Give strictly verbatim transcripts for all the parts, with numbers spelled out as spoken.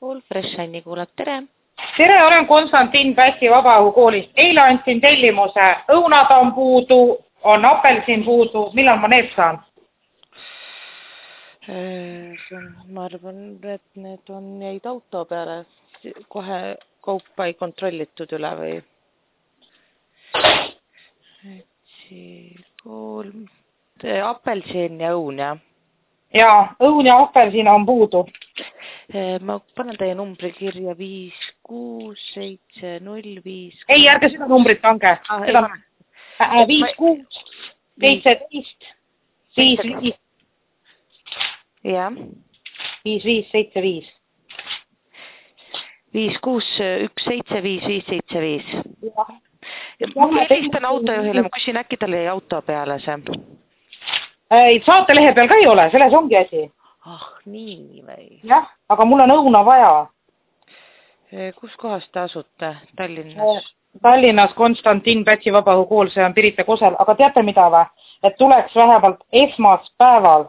All Fresh Anni kuulab, tere! Tere, olen Konstantin Pätsi Vabaõhukoolist. Eile andsin tellimuse, õunad on puudu, on apelsin puudu, millal ma need saan? Ma arvan, et need on jäid auto peale, kohe kaupa ei kontrollitud üle või? Apelsin ja õun, jah? Jaa, õun ja apelsin on puudu. Ma panen teie numbri kirja viis kuus seitse null viis. Ei, ärge seda numbrit pange. viis kuus seitseteist viis viis. Jah. viis viis seitse viis. viis kuus üks seitse viis viis seitse viis. Jah. Ma helistan autojuhile, ma küsin äkki tal jäi auto peale see. Ei, saatelehe peal ka ei ole, selles ongi asi. Ah, nii või? Jah, aga mul on õuna vaja. Kus kohas te asute? Tallinnas? Tallinnas Konstantin Pätsi Vabaõhukool, see on Pirita Kosel. Aga teate mida või? Et tuleks vähemalt esmaspäeval.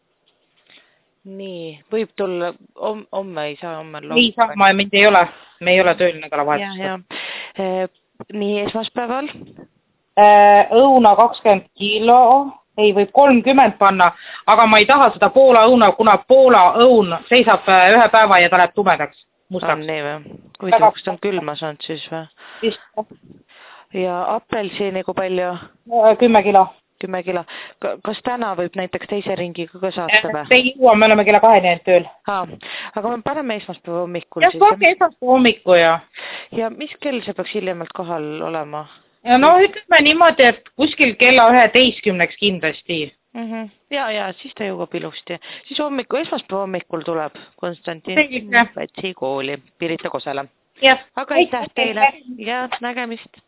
Nii, võib tulla, homme ei saa, homme on Ei saa, ma mind ei ole. Me ei ole tööl nädala vahetus. Ja, ja. Nii, esmaspäeval? Õuna kakskümmend kilo. Ei, võib kolmkümmend panna, aga ma ei taha seda Poola õuna, kuna Poola õun seisab ühe päeva ja ta läheb tumedaks, mustaks. On nii või? Kui tõukust on külma saanud siis või? Vist. Ja apelsini kui palju? Kümme kilo. Kümme kilo. Kas täna võib näiteks teise ringiga ka saata või? Ei jõua, me oleme kella kaheni ainult tööl. Aa, aga me paneme esmaspäeva hommikul siis. Jah, pange esmaspäeva hommiku ja. Ja mis kell see peaks hiljemalt kohal olema? Ja no ütleme niimoodi, et kuskil kella üheteistkümneks kindlasti. Mm -hmm. Ja, ja, siis ta jõuab ilusti. Siis hommiku, esmaspäeva hommikul tuleb Konstantin Pätsi kooli Pirita Kosele. Jah. Aga aitäh teile ja nägemist.